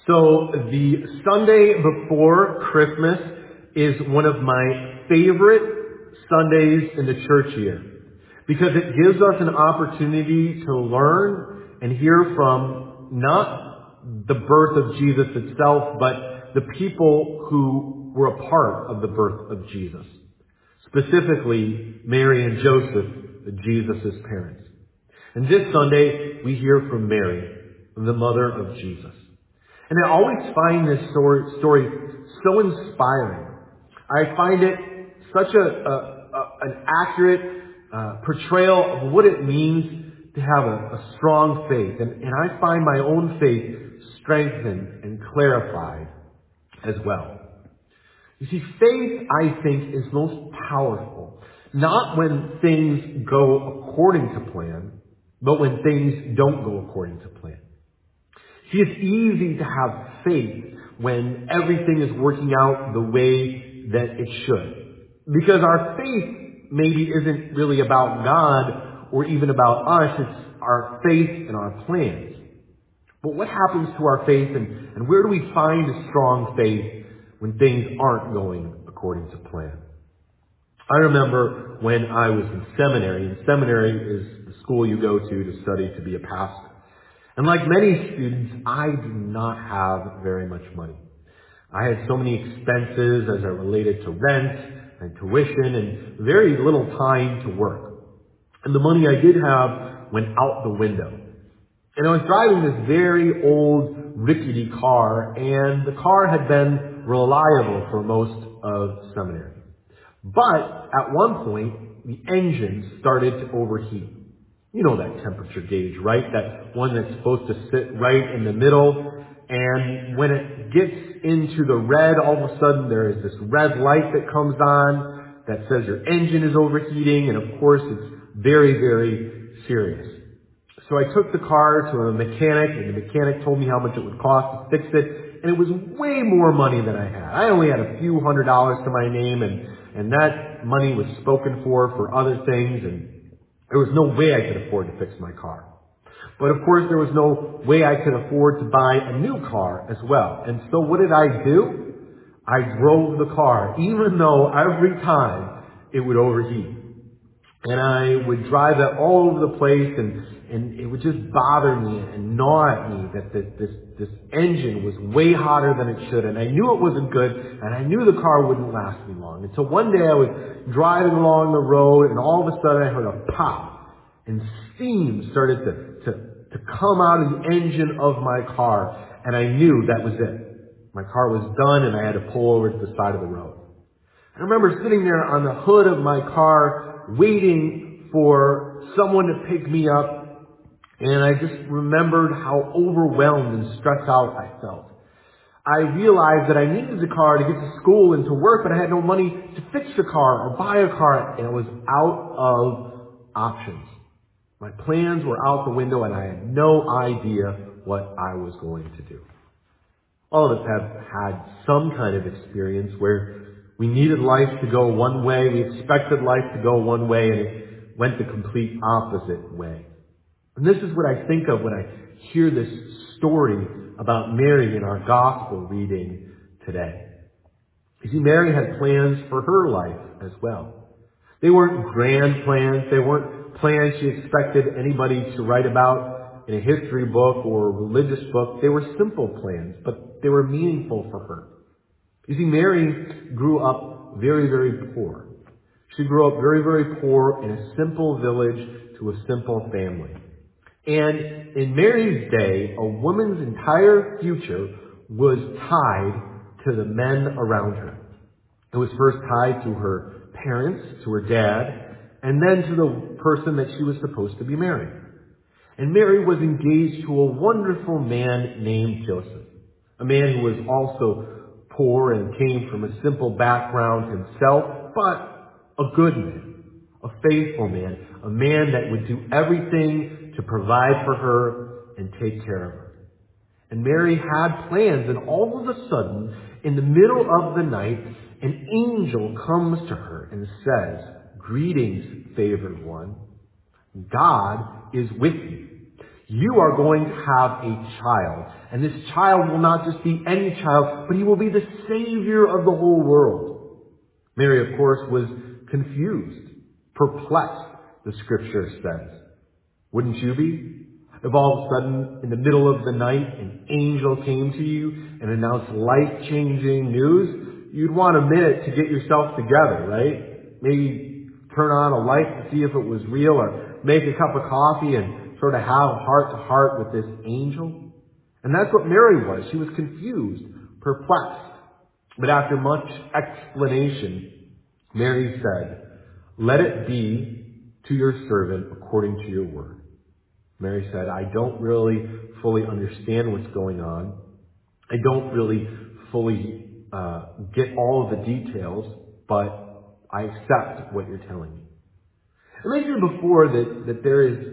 So the Sunday before Christmas is one of my favorite Sundays in the church year because it gives us an opportunity to learn and hear from not the birth of Jesus itself, but the people who were a part of the birth of Jesus. Specifically, Mary and Joseph, Jesus' parents. And this Sunday, we hear from Mary, the mother of Jesus. And I always find this story so inspiring. I find it such an accurate portrayal of what it means to have a strong faith. And I find my own faith strengthened and clarified as well. You see, faith, I think, is most powerful, not when things go according to plan, but when things don't go according to plan. See, it's easy to have faith when everything is working out the way that it should. Because our faith maybe isn't really about God or even about us, it's our faith and our plans. But what happens to our faith and where do we find a strong faith when things aren't going according to plan? I remember when I was in seminary, and seminary is the school you go to study to be a pastor. And like many students, I did not have very much money. I had so many expenses as it related to rent and tuition and very little time to work. And the money I did have went out the window. And I was driving this very old, rickety car, and the car had been reliable for most of seminary. But at one point, the engine started to overheat. You know that temperature gauge, right? That one that's supposed to sit right in the middle. And when it gets into the red, all of a sudden there is this red light that comes on that says your engine is overheating. And of course, it's very, very serious. So I took the car to a mechanic, and the mechanic told me how much it would cost to fix it. And it was way more money than I had. I only had a few $100s to my name, and that money was spoken for other things, and there was no way I could afford to fix my car. But of course, there was no way I could afford to buy a new car as well. And so what did I do? I drove the car, even though every time it would overheat. And I would drive it all over the place, and it would just bother me and gnaw at me that this engine was way hotter than it should. And I knew it wasn't good, and I knew the car wouldn't last me long. Until one day I was driving along the road, and all of a sudden I heard a pop, and steam started to come out of the engine of my car, and I knew that was it. My car was done, and I had to pull over to the side of the road. I remember sitting there on the hood of my car waiting for someone to pick me up, and I just remembered how overwhelmed and stressed out I felt. I realized that I needed the car to get to school and to work, but I had no money to fix the car or buy a car, and I was out of options. My plans were out the window, and I had no idea what I was going to do. All of us have had some kind of experience where we needed life to go one way, we expected life to go one way, and it went the complete opposite way. And this is what I think of when I hear this story about Mary in our gospel reading today. You see, Mary had plans for her life as well. They weren't grand plans. They weren't plans she expected anybody to write about in a history book or a religious book. They were simple plans, but they were meaningful for her. You see, Mary grew up very, very poor. She grew up very, very poor in a simple village to a simple family. And in Mary's day, a woman's entire future was tied to the men around her. It was first tied to her parents, to her dad, and then to the person that she was supposed to be marrying. And Mary was engaged to a wonderful man named Joseph, a man who was also poor and came from a simple background himself, but a good man, a faithful man, a man that would do everything to provide for her and take care of her. And Mary had plans, and all of a sudden, in the middle of the night, an angel comes to her and says, "Greetings, favored one. God is with you. You are going to have a child. And this child will not just be any child, but he will be the Savior of the whole world. Mary, of course, was confused, perplexed, the Scripture says. Wouldn't you be? If all of a sudden, in the middle of the night, an angel came to you and announced life-changing news, you'd want a minute to get yourself together, right? Maybe turn on a light to see if it was real, or make a cup of coffee and sort of have heart-to-heart with this angel. And that's what Mary was. She was confused, perplexed. But after much explanation, Mary said, "Let it be to your servant according to your word." Mary said, "I don't really fully understand what's going on. I don't really fully get all of the details, but I accept what you're telling me." I mentioned before that there is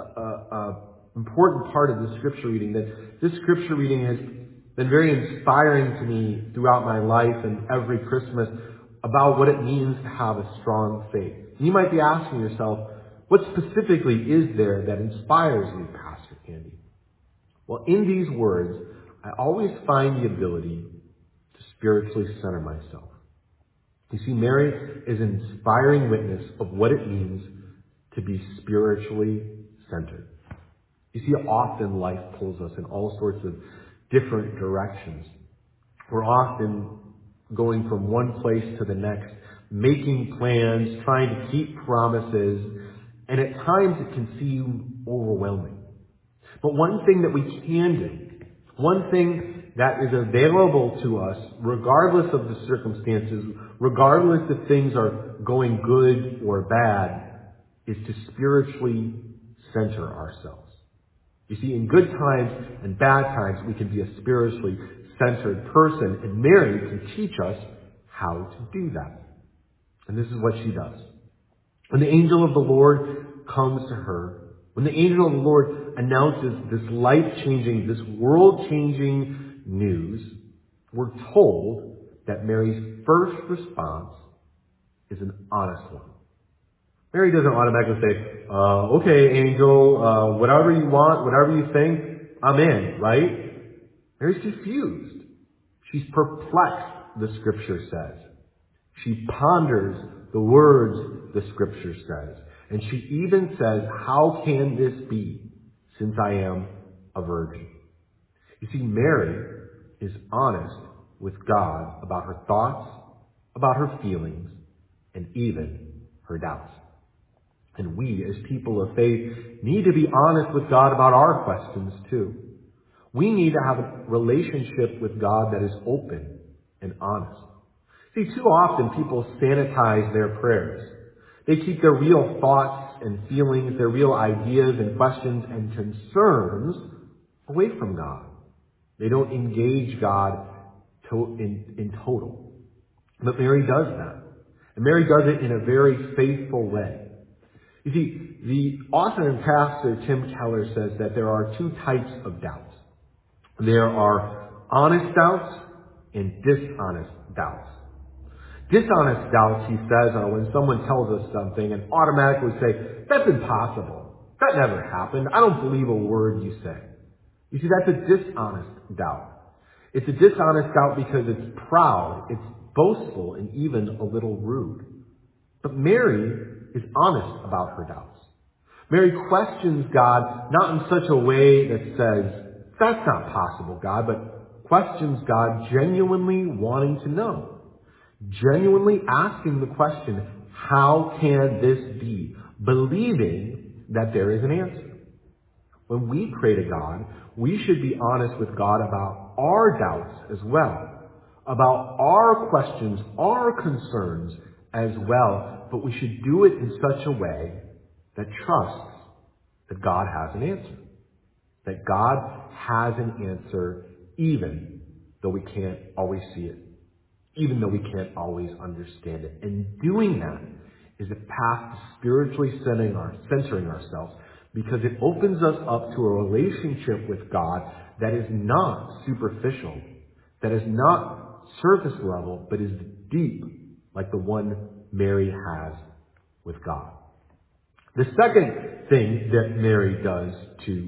a important part of the scripture reading, that this scripture reading has been very inspiring to me throughout my life and every Christmas about what it means to have a strong faith. You might be asking yourself, what specifically is there that inspires you, Pastor Andy? Well, in these words, I always find the ability to spiritually center myself. You see, Mary is an inspiring witness of what it means to be spiritually centered. You see, often life pulls us in all sorts of different directions. We're often going from one place to the next, making plans, trying to keep promises, and at times it can seem overwhelming. But one thing that we can do, one thing that is available to us, regardless of the circumstances, regardless if things are going good or bad, is to spiritually center ourselves. You see, in good times and bad times, we can be a spiritually centered person, and Mary can teach us how to do that. And this is what she does. When the angel of the Lord comes to her, when the angel of the Lord announces this life-changing, this world-changing news, we're told that Mary's first response is an honest one. Mary doesn't automatically say, "Okay, angel, whatever you want, whatever you think, I'm in," right? Mary's confused. She's perplexed, the scripture says. She ponders the words, the scripture says. And she even says, "How can this be, since I am a virgin?" You see, Mary is honest with God about her thoughts, about her feelings, and even her doubts. And we, as people of faith, need to be honest with God about our questions too. We need to have a relationship with God that is open and honest. See, too often people sanitize their prayers. They keep their real thoughts and feelings, their real ideas and questions and concerns away from God. They don't engage God in total. But Mary does that. And Mary does it in a very faithful way. You see, the author and pastor Tim Keller says that there are two types of doubts. There are honest doubts and dishonest doubts. Dishonest doubts, he says, are when someone tells us something and automatically say, "That's impossible. That never happened. I don't believe a word you say." You see, that's a dishonest doubt. It's a dishonest doubt because it's proud, it's boastful, and even a little rude. But Mary is honest about her doubts. Mary questions God not in such a way that says, "That's not possible, God," but questions God genuinely wanting to know. Genuinely asking the question, "How can this be?" Believing that there is an answer. When we pray to God, we should be honest with God about our doubts as well, about our questions, our concerns as well, but we should do it in such a way that trusts that God has an answer. That God has an answer even though we can't always see it, even though we can't always understand it. And doing that is a path to spiritually centering ourselves, because it opens us up to a relationship with God that is not superficial, that is not surface level, but is deep, like the one Mary has with God. The second thing that Mary does to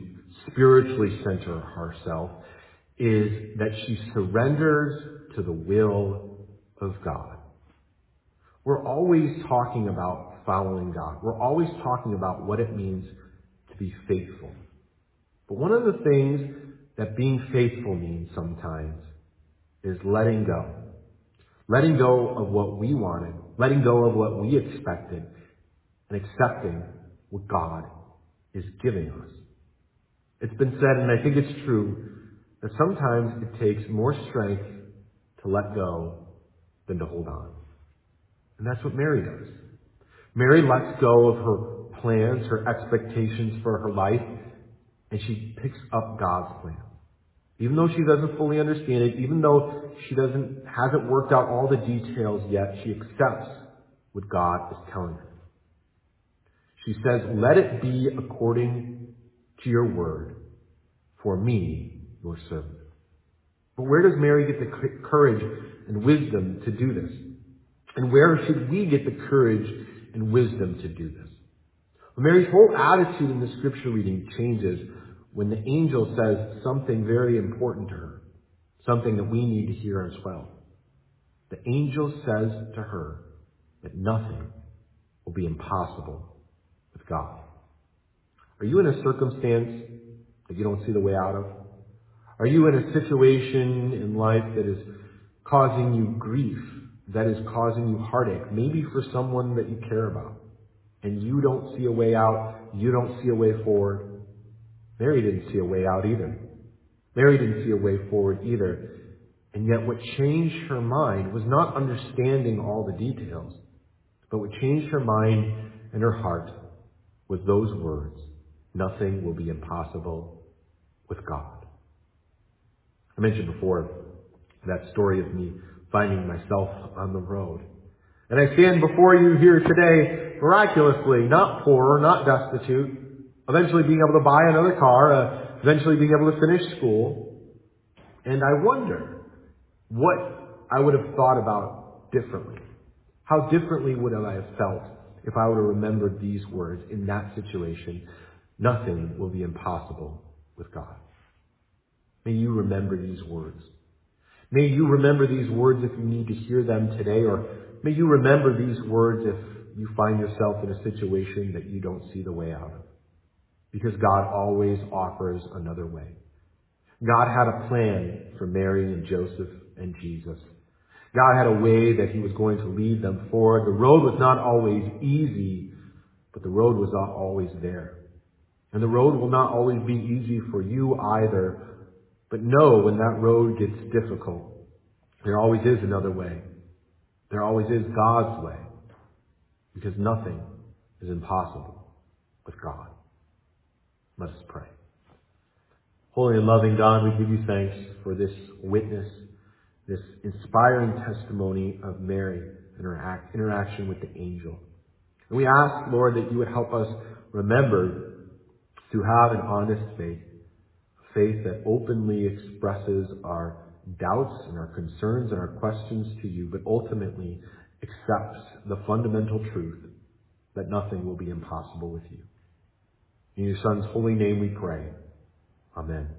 spiritually center herself is that she surrenders to the will of God. We're always talking about following God. We're always talking about what it means to be faithful. But one of the things that being faithful means sometimes is letting go. Letting go of what we wanted, letting go of what we expected, and accepting what God is giving us. It's been said, and I think it's true, that sometimes it takes more strength to let go than to hold on. And that's what Mary does. Mary lets go of her plans, her expectations for her life, and she picks up God's plan. Even though she doesn't fully understand it, even though she hasn't worked out all the details yet, she accepts what God is telling her. She says, "Let it be according to your word, for me, your servant." But where does Mary get the courage and wisdom to do this? And where should we get the courage and wisdom to do this? Well, Mary's whole attitude in the scripture reading changes when the angel says something very important to her, something that we need to hear as well. The angel says to her that nothing will be impossible with God. Are you in a circumstance that you don't see the way out of? Are you in a situation in life that is causing you grief, that is causing you heartache, maybe for someone that you care about, and you don't see a way out, you don't see a way forward? Mary didn't see a way out either. Mary didn't see a way forward either. And yet what changed her mind was not understanding all the details, but what changed her mind and her heart was those words, "Nothing will be impossible with God." I mentioned before that story of me finding myself on the road. And I stand before you here today miraculously, not poor, not destitute, eventually being able to buy another car, eventually being able to finish school. And I wonder what I would have thought about differently. How differently would I have felt if I would have remembered these words in that situation? Nothing will be impossible with God. May you remember these words. May you remember these words if you need to hear them today, or may you remember these words if you find yourself in a situation that you don't see the way out of. Because God always offers another way. God had a plan for Mary and Joseph and Jesus. God had a way that he was going to lead them forward. The road was not always easy, but the road was not always there. And the road will not always be easy for you either. But know when that road gets difficult, there always is another way. There always is God's way. Because nothing is impossible with God. Let us pray. Holy and loving God, we give you thanks for this witness, this inspiring testimony of Mary and her interaction with the angel. And we ask, Lord, that you would help us remember to have an honest faith, faith that openly expresses our doubts and our concerns and our questions to you, but ultimately accepts the fundamental truth that nothing will be impossible with you. In your Son's holy name we pray. Amen.